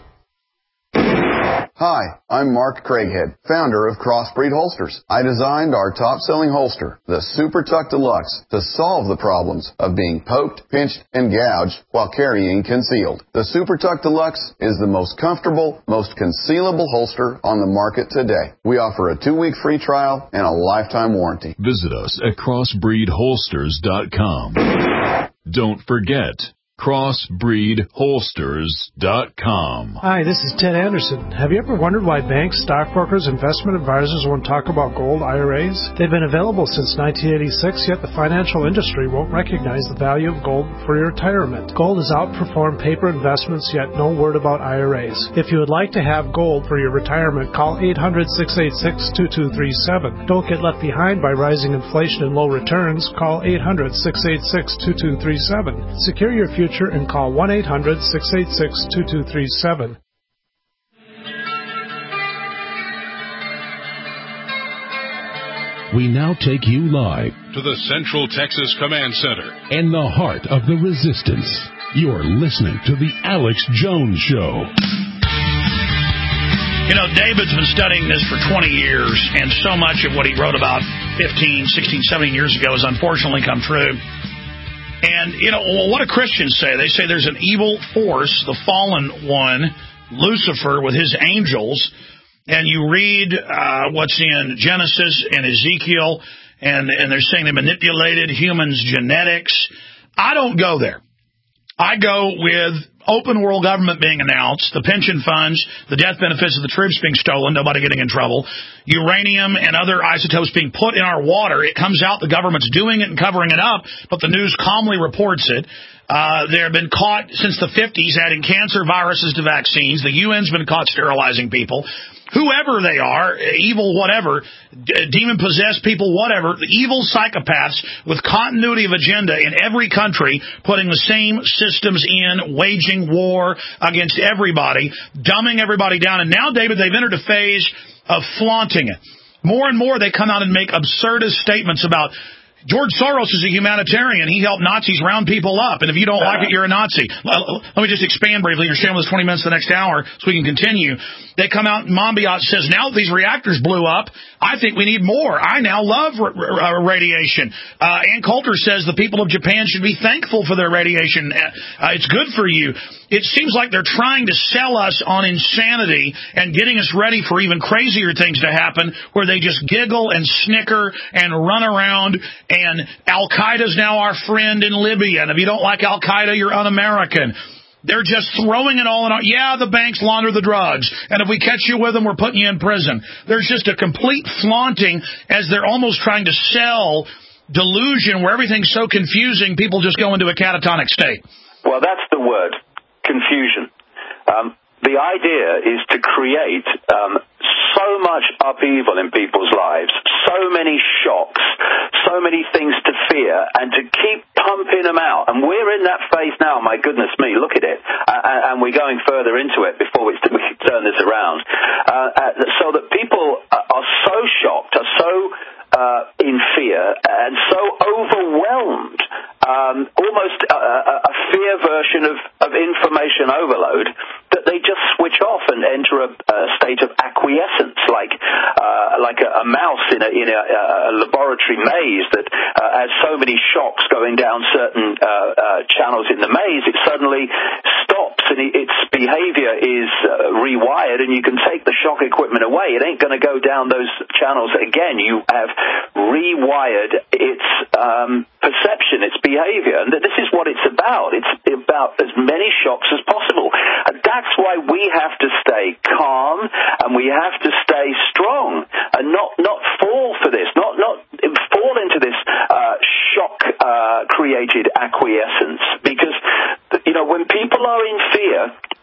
Hi, I'm Mark Craighead, founder of Crossbreed Holsters. I designed our top-selling holster, the Super Tuck Deluxe, to solve the problems of being poked, pinched, and gouged while carrying concealed. The Super Tuck Deluxe is the most comfortable, most concealable holster on the market today. We offer a two-week free trial and a lifetime warranty. Visit us at Crossbreed Holsters dot com. Don't forget, Crossbreed Holsters dot com. Hi, this is Ted Anderson. Have you ever wondered why banks, stockbrokers, investment advisors won't talk about gold I R As? They've been available since nineteen eighty-six, yet the financial industry won't recognize the value of gold for your retirement. Gold has outperformed paper investments, yet no word about I R As. If you would like to have gold for your retirement, call eight hundred, six eight six, two two three seven. Don't get left behind by rising inflation and low returns. Call eight hundred, six eight six, two two three seven. Secure your future and call one eight hundred, six eight six, two two three seven. We now take you live to the Central Texas Command Center in the heart of the resistance. You're listening to the Alex Jones Show. You know, David's been studying this for twenty years, and so much of what he wrote about fifteen, sixteen, seventeen years ago has unfortunately come true. And, you know, what do Christians say? They say there's an evil force, the fallen one, Lucifer, with his angels. And you read uh, what's in Genesis and Ezekiel, and, and they're saying they manipulated humans' genetics. I don't go there. I go with open world government being announced, the pension funds, the death benefits of the troops being stolen, nobody getting in trouble, uranium and other isotopes being put in our water. It comes out the government's doing it and covering it up, but the news calmly reports it. Uh, they have been caught since the fifties adding cancer viruses to vaccines. The U N's been caught sterilizing people. Whoever they are, evil whatever, d- demon-possessed people, whatever, the evil psychopaths with continuity of agenda in every country, putting the same systems in, waging war against everybody, dumbing everybody down. And now, David, they've entered a phase of flaunting it. More and more they come out and make absurdist statements about George Soros is a humanitarian. He helped Nazis round people up, and if you don't like it, you're a Nazi. Let me just expand briefly. You're staying with us twenty minutes the next hour so we can continue. They come out, and Monbiot says, now that these reactors blew up, I think we need more. I now love r- r- radiation. Uh, Ann Coulter says the people of Japan should be thankful for their radiation. Uh, it's good for you. It seems like they're trying to sell us on insanity and getting us ready for even crazier things to happen, where they just giggle and snicker and run around. And Al-Qaeda's now our friend in Libya. And if you don't like Al-Qaeda, you're un-American. They're just throwing it all in. Our, yeah, the banks launder the drugs. And if we catch you with them, we're putting you in prison. There's just a complete flaunting as they're almost trying to sell delusion where everything's so confusing, people just go into a catatonic state. Well, that's the word, confusion. Um, the idea is to create um, so much upheaval in people's lives, so many shocks, so many things to fear, and to keep pumping them out. And we're in that phase now, my goodness me, look at it. Uh, and we're going further into it before we, we turn this around. Uh, uh, so that people are so shocked, are so uh, in fear, and so overwhelmed, um, almost a, a fear version of, of information overload, that they just switch off and enter a, a state of acquiescence, like uh, like a, a mouse in a, in a, a laboratory maze that uh, has so many shocks going down certain uh, uh, channels in the maze, it suddenly stops and its behavior is uh, rewired, and you can take the shock equipment away. It ain't going to go down those channels again. You have rewired its um, perception, its behavior, and this is what it's about. It's about as many shocks as possible. And that's why we have to stay calm and we have to stay strong and not, not fall for this, not, not fall into this uh, shock-created uh, acquiescence. Because, you know, when people are in fear,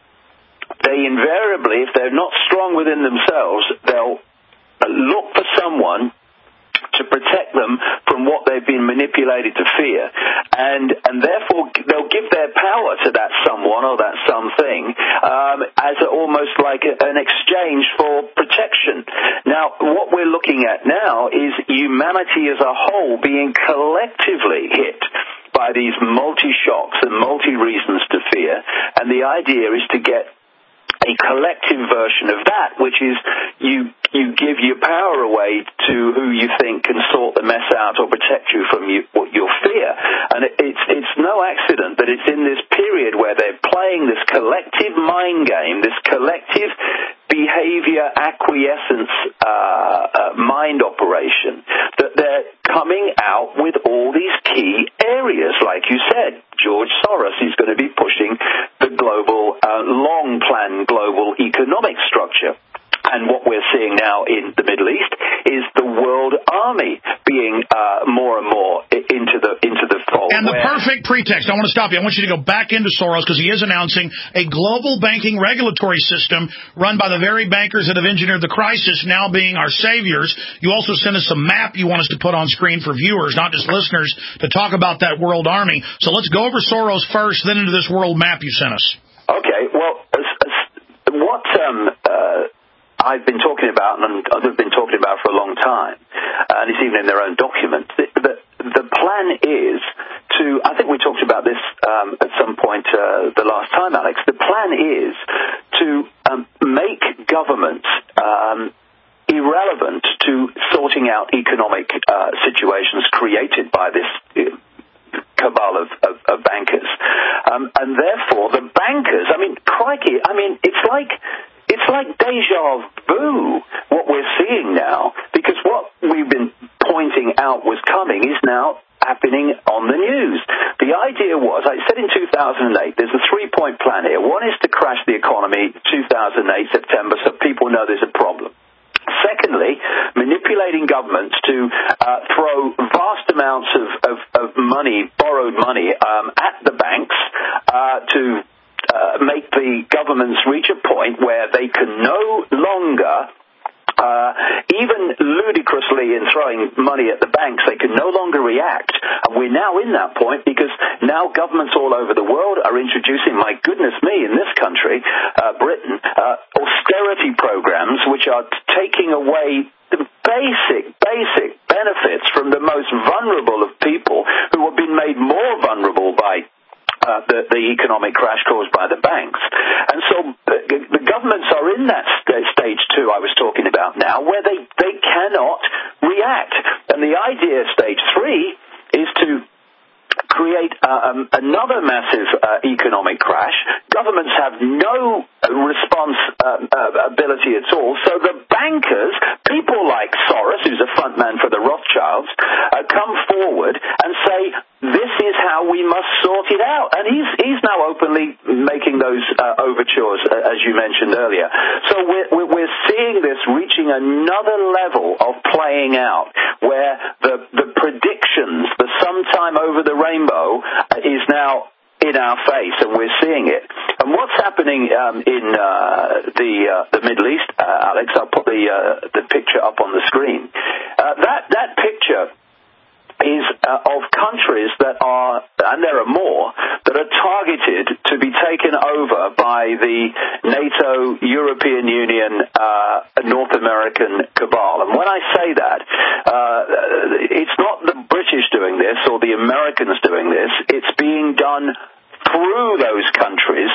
they invariably, if they're not strong within themselves, they'll look for someone to protect them from what they've been manipulated to fear. And and therefore they'll give their power to that someone or that something um, as a, almost like a, an exchange for protection. Now, what we're looking at now is humanity as a whole being collectively hit by these multi-shocks and multi-reasons to fear. And the idea is to get a collective version of that, which is you you give your power away to who you think can sort the mess out or protect you from you, your fear. And it, it's it's no accident that it's in this period where they're playing this collective mind game, this collective behavior acquiescence uh, uh, mind operation, that they're coming out with all these key areas. Like you said, George Soros is going to be pushing the global, uh, long-planned global economic structure. And what we're seeing now in the Middle East is the world army being uh, more and more into the into the fold. And the perfect pretext, I want to stop you. I want you to go back into Soros because he is announcing a global banking regulatory system run by the very bankers that have engineered the crisis now being our saviors. You also sent us a map you want us to put on screen for viewers, not just listeners, to talk about that world army. So let's go over Soros first, then into this world map you sent us. Okay, well, what... Um, uh, I've been talking about, and others have been talking about for a long time, and it's even in their own document. The, the, the plan is to, I think we talked about this um, at some point uh, the last time, Alex. The plan is to um, make governments um, irrelevant to sorting out economic uh, situations created by this uh, cabal of, of, of bankers. Um, and therefore, the bankers, I mean, crikey, I mean, it's like... It's like deja vu, what we're seeing now, because what we've been pointing out was coming is now happening on the news. The idea was, I said in two thousand eight, there's a three-point plan here. One is to crash the economy two thousand eight, September, so people know there's a problem. Secondly, manipulating governments to uh, throw vast amounts of, of, of money, borrowed money, um, at the banks uh, to Uh, make the governments reach a point where they can no longer, uh, even ludicrously in throwing money at the banks, they can no longer react. And we're now in that point because now governments all over the world are introducing, my goodness me, in this country, uh, Britain, uh, austerity programs which are taking away the basic, basic, benefits from the most vulnerable of people who have been made more vulnerable by Uh, the, the economic crash caused by the banks. And so uh, the governments are in that st- stage two I was talking about now, where they, they cannot react. And the idea, stage three, is to create uh, um, another massive uh, economic crash. Governments have no response uh, uh, ability at all. So the bankers, people like Soros, who's a front man for the Rothschilds, uh, come forward and say, this is how we must sort it out. And he's he's now openly making those uh, overtures, uh, as you mentioned earlier. So we're, we're seeing this reaching another level of playing out, where the, the predictions, the sometime over the rainbow, uh, is now in our face, and we're seeing it. And what's happening um, in uh, the uh, the Middle East, uh, Alex? I'll put the uh, the picture up on the screen. Uh, that that picture is uh, of countries that are, and there are more, that are targeted to be taken over by the NATO, European Union, uh, North American cabal. And when I say that, uh, it's not the British doing this or the Americans doing this. It's being done through those countries,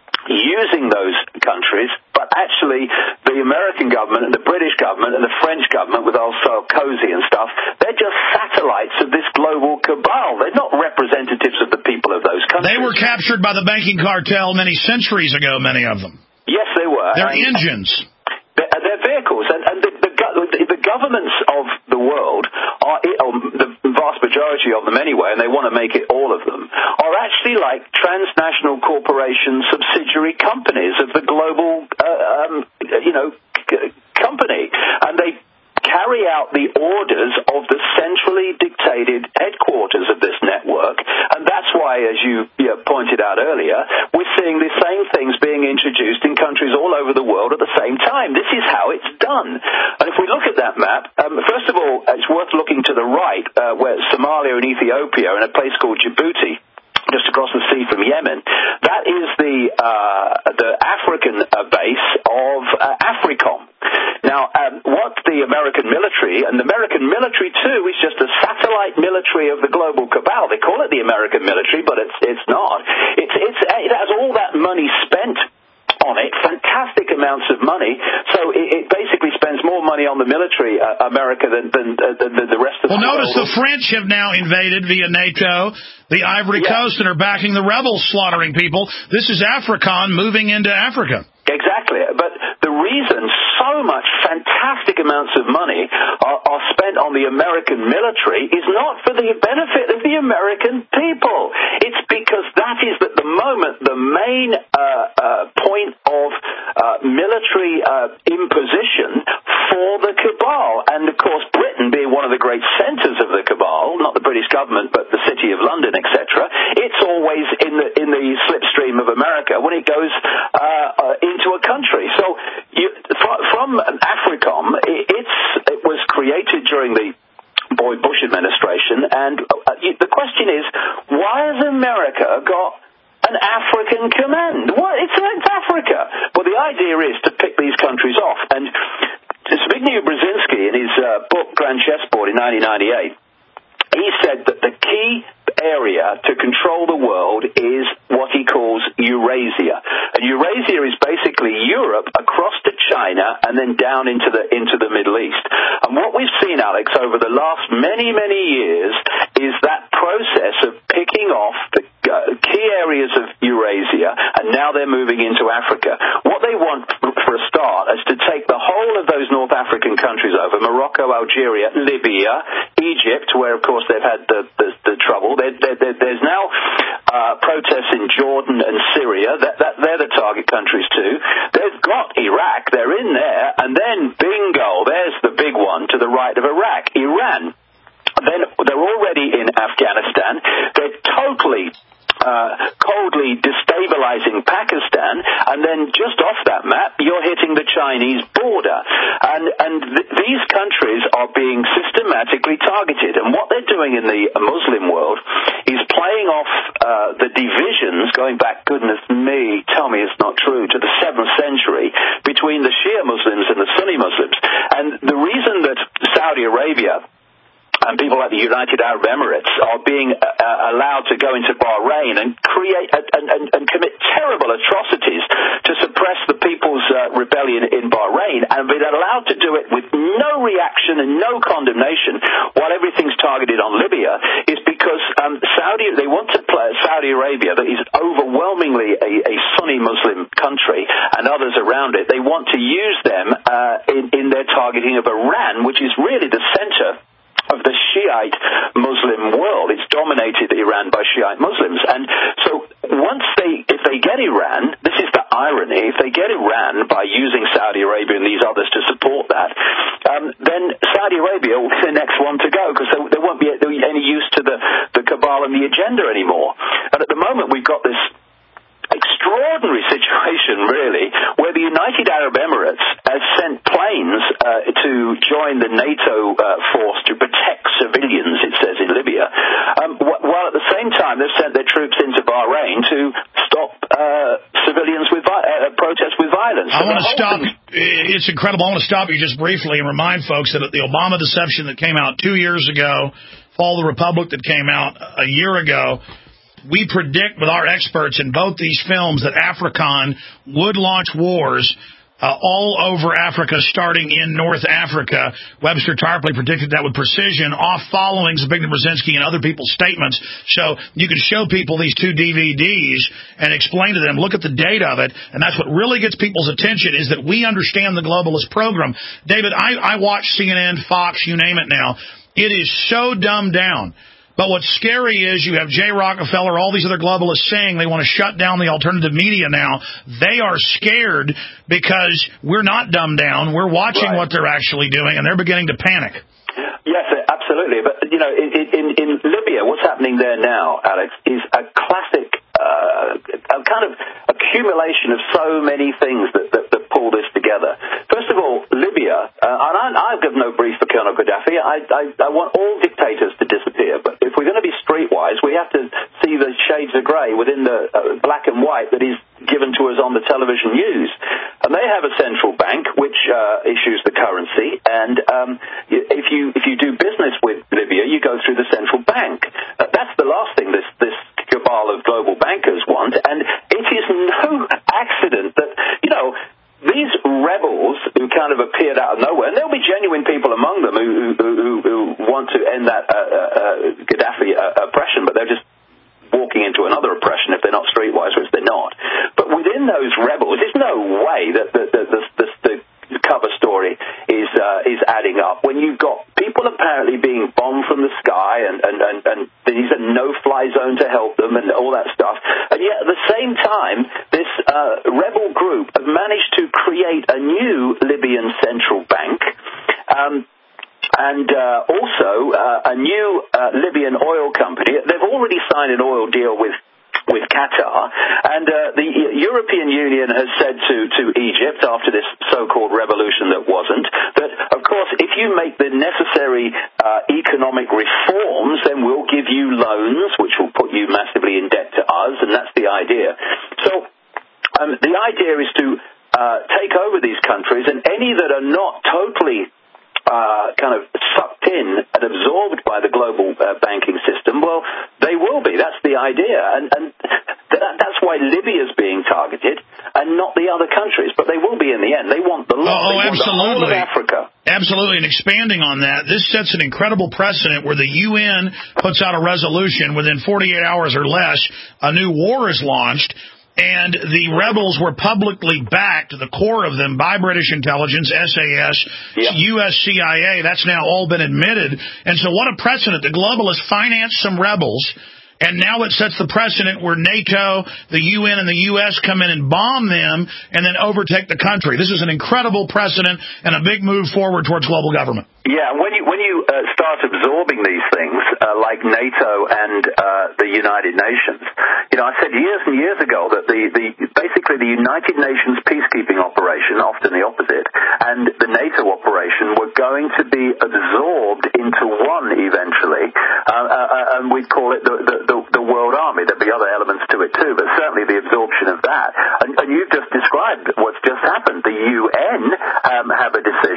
using those countries, but actually the American government and the British government and the French government with old Sarkozy and stuff, they're just satellites of this global cabal. They're not representatives of the people of those countries. They were captured by the banking cartel many centuries ago, many of them. Yes, they were. They're and engines. They're, they're vehicles. And, and the, the, the governments of the world, are, the vast majority of them anyway, and they want to make it all of them, are actually like transnational corporation subsidiary companies of the global, uh, um, you know, c- company. And they carry out the orders of the centrally dictated headquarters of this network. And that's why, as you, you know, pointed out earlier, we're seeing the same things being introduced in countries all over the world at the same time. This is how it's done. And if we look at that map, um, first of all, it's worth looking to the right, uh, where Somalia and Ethiopia and a place called Djibouti, just across the sea from Yemen. That is the uh, the African uh, base of uh, AFRICOM. Now, um, what the American military, and the American military too, is just a satellite military of the global cabal. They call it the American military, but it's it's not. It's it's it has all that money spent on it, fantastic amounts of money. So it, it basically spends more money on the military, uh, America, than, than, uh, than the rest of well, the world. Well, notice the French have now invaded via NATO the Ivory yeah. Coast and are backing the rebels slaughtering people. This is AFRICOM moving into Africa. Exactly. But the reason so much fantastic amounts of money are, are spent on the American military is not for the benefit of the American people. It's because that is at the moment the main uh, uh, point of uh, military uh, imposition for the cabal. And, of course, Britain being one of the great centres of the cabal, not the British government, but the City of London, et cetera, it's always in the in the slipstream of America when it goes uh, uh, into a country. So you, from AFRICOM, it's, it was created during the Boyd Bush administration, and uh, the question is, why has America got an African command? Well, it's, it's Africa. Well, the idea is to pick these countries off. And Zbigniew Brzezinski, in his uh, book Grand Chessboard in nineteen ninety-eight, he said that the key area to control the world is what he calls Eurasia. And Eurasia is basically Europe across to China and then down into the into the Middle East. And what we've seen, Alex, over the last many, many years is that process of picking off the uh, key areas of Eurasia, and now they're moving into Africa. What they want, for a start, is to take the whole of those North African countries over, Morocco, Algeria, Libya, Egypt, where, of course, they've had the, the, the trouble. There, there, there, there's now uh, protests in Jordan and Syria. That, that, they're the target countries, too. They've got Iraq. They're in there. And then, bingo, there's the big one to the right of Iraq, Iran. Then they're already in Afghanistan. They're totally Uh, coldly destabilizing Pakistan, and then just off that map, you're hitting the Chinese border. And, and th- these countries are being systematically targeted. And what they're doing in the Muslim world is playing off uh, the divisions, going back, goodness me, tell me it's not true, to the seventh century, between the Shia Muslims and the Sunni Muslims. And the reason that Saudi Arabia and people like the United Arab Emirates are being uh, allowed to go into Bahrain and create a, and, and, and commit terrible atrocities to suppress the people's uh, rebellion in Bahrain, and been allowed to do it with no reaction and no condemnation while everything's targeted on Libya, is because um, Saudi, they want to play Saudi Arabia, that is overwhelmingly a, a Sunni Muslim country, and others around it. They want to use them uh, in, in their targeting of Iran, which is really the center of the Shiite Muslim world. It's dominated Iran by Shiite Muslims. And so once they, if they get Iran, this is the irony, if they get Iran by using Saudi Arabia and these others to support that, um, then Saudi Arabia will be the next one to go, because there, there won't be any use to the, the cabal and the agenda anymore. And at the moment we've got this extraordinary situation, really, where the United Arab Emirates has sent planes uh, to join the NATO uh, force to protect civilians, it says, in Libya, um, wh- while at the same time they've sent their troops into Bahrain to stop uh, civilians with vi- uh, protests with violence. I want to stop. Thing- it's incredible. I want to stop you just briefly and remind folks that the Obama deception that came out two years ago, Fall of the Republic that came out a year ago, we predict with our experts in both these films that AFRICON would launch wars uh, all over Africa, starting in North Africa. Webster Tarpley predicted that with precision, off following Zbigniew Brzezinski and other people's statements. So you can show people these two D V Ds and explain to them, look at the date of it, and that's what really gets people's attention, is that we understand the globalist program. David, I, I watch C N N, Fox, you name it now. It is so dumbed down. But what's scary is you have Jay Rockefeller, all these other globalists saying they want to shut down the alternative media now. They are scared because we're not dumbed down. We're watching right. what they're actually doing, and they're beginning to panic. Yes, absolutely. But, you know, in, in, in Libya, what's happening there now, Alex, is a classic uh, a kind of accumulation of so many things that, that, that pull this together. First of all, Libya, uh, and I, I give no brief for Colonel Gaddafi. I, I, I want all dictators to disappear. But if we're going to be streetwise, we have to see the shades of grey within the uh, black and white that is given to us on the television news. And they have a central bank which uh, issues the currency. And um, if you if you do business with Libya, you go through the central bank. Uh, that's the last thing this this cabal of global bankers want. And it is no accident that, you know, these rebels who kind of appeared out of nowhere, and there'll be genuine people among them who who, who, who want to end that uh, uh, Gaddafi uh, oppression, but they're just walking into another oppression if they're not streetwise, which they're not. But within those rebels, there's no way that the, the, the, the, the cover story is uh, is adding up. When you've got people apparently being bombed from the sky, and, and, and, and there's a no-fly zone to help them and all that stuff, and yet at the same time, this uh, rebel group have managed to create a new Libyan central bank, um, and uh, also uh, a new uh, Libyan oil company. They've already signed an oil deal with with Qatar, and uh, the European Union has said to, to Egypt after this so-called revolution that wasn't, that, of course, if you make the necessary uh, economic reforms, then we'll give you loans, which will put you massively in debt to us, and that's the idea. So um, the idea is to uh, take over these countries, and any that are not totally Uh, kind of sucked in and absorbed by the global uh, banking system, well, they will be. That's the idea. And, and th- that's why Libya's being targeted and not the other countries. But they will be in the end. They want the, oh, they want absolutely. the whole of Africa. Absolutely. And expanding on that, this sets an incredible precedent where the U N puts out a resolution within forty-eight hours or less, a new war is launched. And the rebels were publicly backed, the core of them, by British intelligence, S A S, yep. U S C I A. That's now all been admitted. And so what a precedent. The globalists financed some rebels, and now it sets the precedent where NATO, the U N, and the U S come in and bomb them and then overtake the country. This is an incredible precedent and a big move forward towards global government. Yeah, when you when you uh, start absorbing these things, uh, like NATO and uh, the United Nations, you know, I said years and years ago that the, the basically the United Nations peacekeeping operation, often the opposite, and the NATO operation were going to be absorbed into one eventually, uh, uh, and we'd call it the, the, the, the World Army. There'd be other elements to it too, but certainly the absorption of that. And, and you've just described what's just happened. The U N um, have a decision,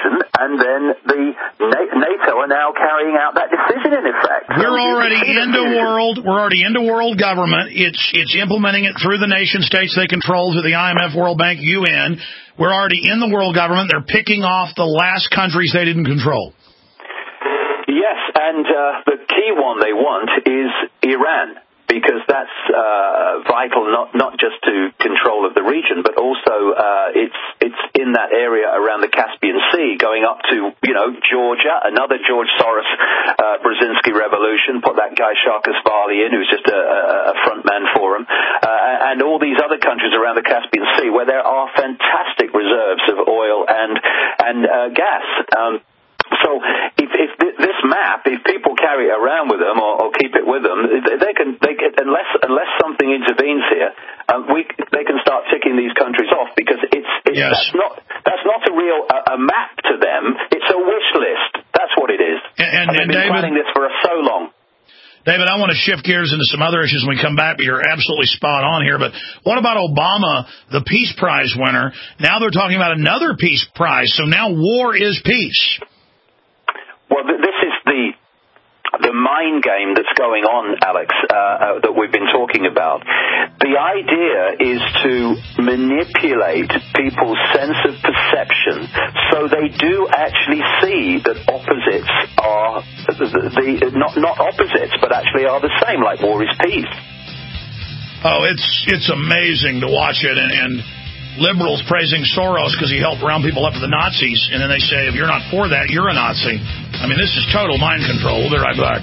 and then the NATO are now carrying out that decision in effect. We're already into world. We're already into world government. It's it's implementing it through the nation states they control, through the I M F, World Bank, U N. We're already in the world government. They're picking off the last countries they didn't control. Yes, and uh, the key one they want is Iran, because that's uh, vital not not just to control of the region, but also uh, it's it's in that area around the Caspian Sea, going up to, you know, Georgia, another George Soros uh, Brzezinski revolution. Put that guy Sharkas Vali in, who's just a, a front man for him, uh, and all these other countries around the Caspian Sea, where there are fantastic reserves of oil and and uh, gas. Um, So if, if this map, if people carry it around with them or, or keep it with them, they can, they can unless unless something intervenes here, um, we they can start ticking these countries off, because it's, it's yes. that's not that's not a real a, a map to them. It's a wish list. That's what it is. And, and, and they've and been David, planning this for so long. David, I want to shift gears into some other issues when we come back, but you're absolutely spot on here. But what about Obama, the Peace Prize winner? Now they're talking about another Peace Prize. So now war is peace. Well, this is the the mind game that's going on, Alex, uh, uh, that we've been talking about. The idea is to manipulate people's sense of perception so they do actually see that opposites are the, the not not opposites, but actually are the same, like war is peace. Oh, it's it's amazing to watch it, and, and liberals praising Soros because he helped round people up to the Nazis, and then they say, if you're not for that, you're a Nazi. I mean, this is total mind control. We'll be right back.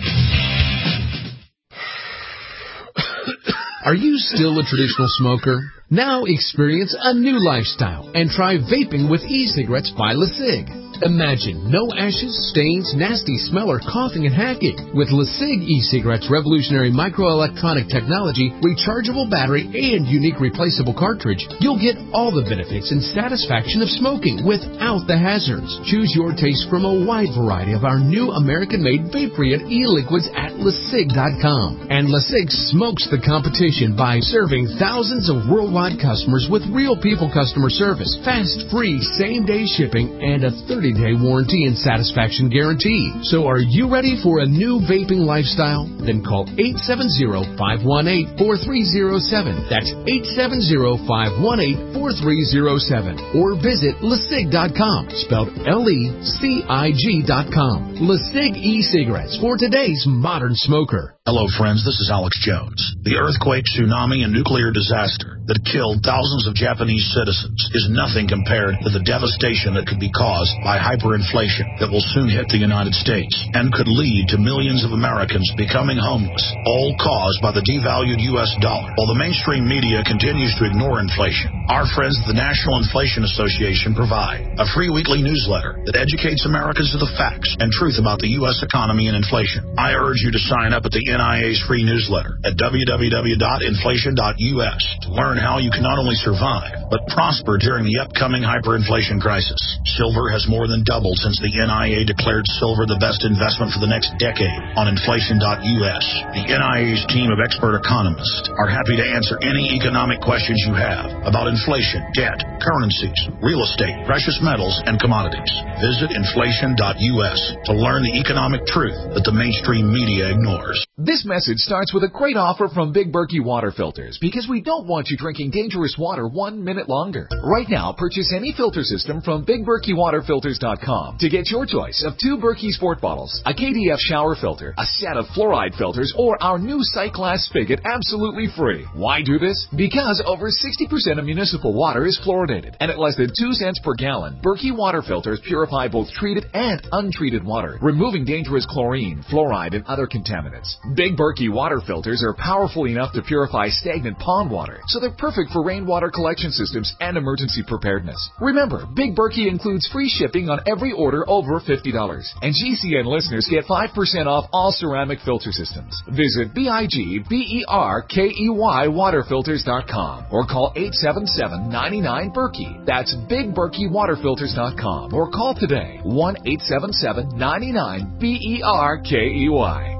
Are you still a traditional smoker? Now experience a new lifestyle and try vaping with e-cigarettes by LeSig. Imagine no ashes, stains, nasty smell, or coughing and hacking. With LeSig e-cigarettes' revolutionary microelectronic technology, rechargeable battery, and unique replaceable cartridge, you'll get all the benefits and satisfaction of smoking without the hazards. Choose your taste from a wide variety of our new American-made vape-free and e-liquids at LeSig dot com. And LeSig smokes the competition by serving thousands of worldwide customers with real people customer service, fast, free, same-day shipping, and a thirty-day warranty and satisfaction guarantee. So are you ready for a new vaping lifestyle? Then call eight seven zero, five one eight, four three zero seven. That's eight seven zero, five one eight, four three zero seven. Or visit LeSig dot com, spelled L E C I G dot com. LeSig e-cigarettes for today's modern smoker. Hello, friends. This is Alex Jones. The earthquake, tsunami, and nuclear disaster that killed thousands of Japanese citizens is nothing compared to the devastation that could be caused by hyperinflation that will soon hit the United States and could lead to millions of Americans becoming homeless, all caused by the devalued U S dollar. While the mainstream media continues to ignore inflation, our friends at the National Inflation Association provide a free weekly newsletter that educates Americans to the facts and truth about the U S economy and inflation. I urge you to sign up at the N I A's free newsletter at w w w dot inflation dot u s to learn how you can not only survive, but prosper during the upcoming hyperinflation crisis. Silver has more than doubled since the N I A declared silver the best investment for the next decade on inflation dot u s. The N I A's team of expert economists are happy to answer any economic questions you have about inflation, debt, currencies, real estate, precious metals, and commodities. Visit inflation dot u s to learn the economic truth that the mainstream media ignores. This message starts with a great offer from Big Berkey Water Filters, because we don't want you drinking dangerous water one minute longer. Right now, purchase any filter system from big berkey water filters dot com to get your choice of two Berkey Sport bottles, a K D F shower filter, a set of fluoride filters, or our new Sight Glass spigot absolutely free. Why do this? Because over sixty percent of municipal water is fluoridated, and at less than two cents per gallon, Berkey Water Filters purify both treated and untreated water, removing dangerous chlorine, fluoride, and other contaminants. Big Berkey Water Filters are powerful enough to purify stagnant pond water, so they're perfect for rainwater collection systems and emergency preparedness. Remember, Big Berkey includes free shipping on every order over fifty dollars, and G C N listeners get five percent off all ceramic filter systems. Visit B I G B E R K E Y water filters dot com or call eight seven seven, nine nine, Berkey. That's big berkey water filters dot com or call today one eight seven seven, nine nine, B E R K E Y.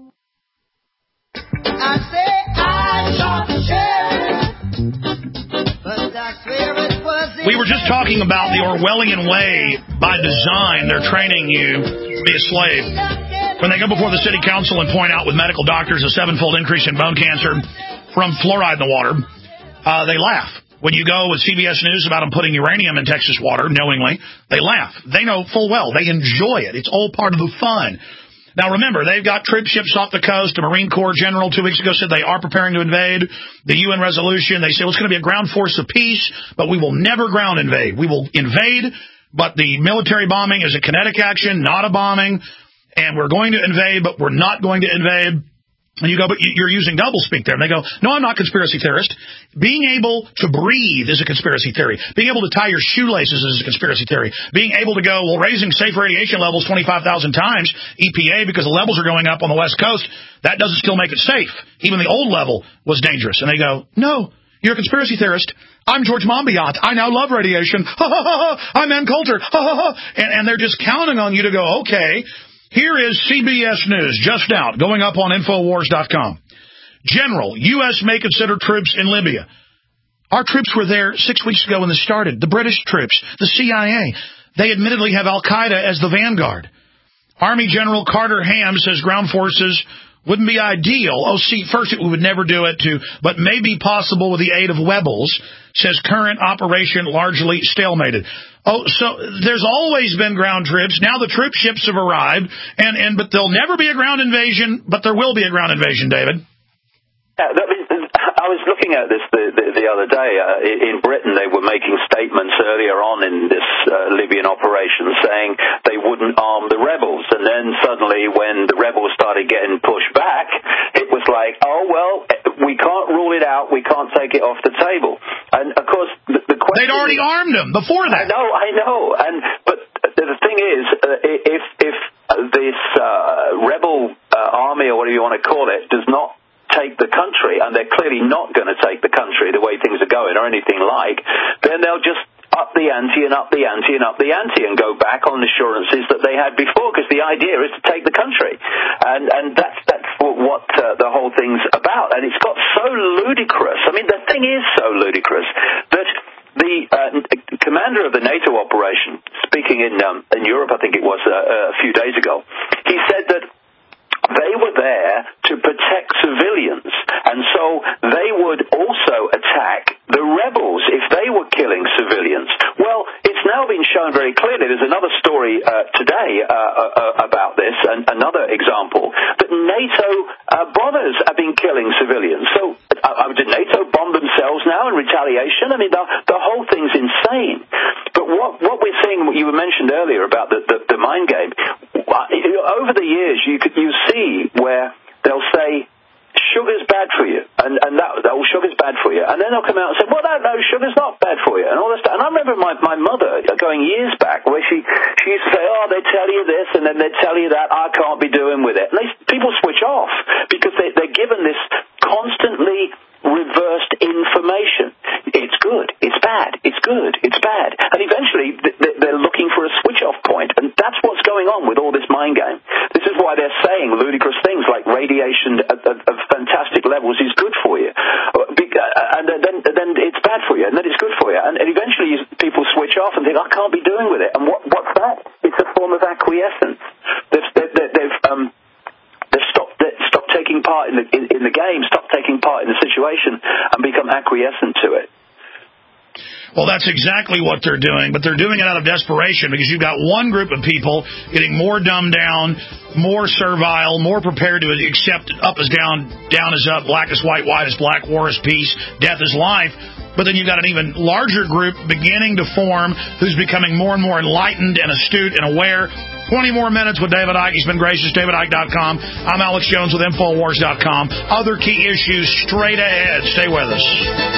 I say I shot the sheriff, but I swear it was We were just talking about the Orwellian way. By design, they're training you to be a slave. When they go before the city council and point out with medical doctors a sevenfold increase in bone cancer from fluoride in the water, uh, they laugh. When you go with C B S News about them putting uranium in Texas water, knowingly, they laugh. They know full well. They enjoy it. It's all part of the fun. Now, remember, they've got troop ships off the coast. A Marine Corps general two weeks ago said they are preparing to invade. The U N resolution, they say, well, it's going to be a ground force of peace, but we will never ground invade. We will invade, but the military bombing is a kinetic action, not a bombing. And we're going to invade, but we're not going to invade. And you go, but you're using doublespeak there. And they go, no, I'm not a conspiracy theorist. Being able to breathe is a conspiracy theory. Being able to tie your shoelaces is a conspiracy theory. Being able to go, well, raising safe radiation levels twenty-five thousand times, E P A, because the levels are going up on the West Coast, that doesn't still make it safe. Even the old level was dangerous. And they go, no, you're a conspiracy theorist. I'm George Monbiot. I now love radiation. Ha, ha, ha, ha. I'm Ann Coulter. Ha, ha, ha. And, and they're just counting on you to go, okay, here is C B S News, just out, going up on Infowars dot com. General, U S may consider troops in Libya. Our troops were there six weeks ago when this started. The British troops, the C I A. They admittedly have Al-Qaeda as the vanguard. Army General Carter Ham says ground forces wouldn't be ideal. Oh, see, first, we would never do it, to, but may be possible with the aid of Webbles, says current operation largely stalemated. Oh, so there's always been ground troops. Now the troop ships have arrived, and, and but there'll never be a ground invasion, but there will be a ground invasion, David. Yeah, that was, I was looking at this the, the, the other day. Uh, in Britain, they were making statements earlier on in this uh, Libyan operation saying they wouldn't arm the rebels. And then suddenly when the rebels started getting pushed back, it was like, oh, well, we can't rule it out. We can't take it off the table. And, of course, the, the question... They'd already is, armed them before that. I know, I know. And But the thing is, uh, if, if this uh, rebel uh, army, or whatever you want to call it, does not take the country, and they're clearly not going to take the country the way things are going or anything like, then they'll just up the ante and up the ante and up the ante and go back on assurances that they had before, because the idea is to take the country. And and that's that's what uh, the whole thing's about. And it's got so ludicrous. I mean, the thing is so ludicrous that the uh, commander of the NATO operation, speaking in um, in Europe, I think it was uh, a few days ago, he said that they were there to protect civilians, and so they would also attack the rebels if they were killing civilians. Well, it's now been shown very clearly. There's another story uh, today uh, uh, about this, and another example, that NATO uh, bombers have been killing civilians. So uh, did NATO bomb themselves now in retaliation? I mean, the, the whole thing's insane. But what, what we're seeing, what you mentioned earlier about the, the, the mind game, uh, over the years you could you see where they'll say sugar's bad for you, and and that oh sugar's bad for you, and then they'll come out and say, well, no, no, sugar's not bad for you, and all this stuff. And I remember my my mother going years back where she she used to say, oh, they tell you this and then they tell you that, I can't be doing with it, and they, people switch off because they they're given this constantly reversed information. It's good, it's bad, it's good, it's bad. And eventually they're looking for a switch-off point, and that's what's going on with all this mind game. This is why they're saying ludicrous things like radiation at, at, at fantastic levels is good for you. And then, then it's bad for you, and then it's good for you. And, and eventually people switch off and think, I can't be doing with it. And what, what's that? It's a form of acquiescence. They've, they've, they've um, They've stopped, stopped taking part in the, in, in the game, stopped taking part in the situation, and become acquiescent to it. Well, that's exactly what they're doing, but they're doing it out of desperation because you've got one group of people getting more dumbed down, more servile, more prepared to accept up is down, down is up, black is white, white is black, war is peace, death is life. But then you've got an even larger group beginning to form who's becoming more and more enlightened and astute and aware. twenty more minutes with David Icke. He's been gracious. David Icke dot com. I'm Alex Jones with Infowars dot com. Other key issues straight ahead. Stay with us.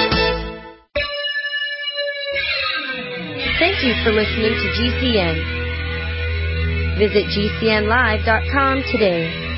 Thank you for listening to G C N. Visit G C N live dot com today.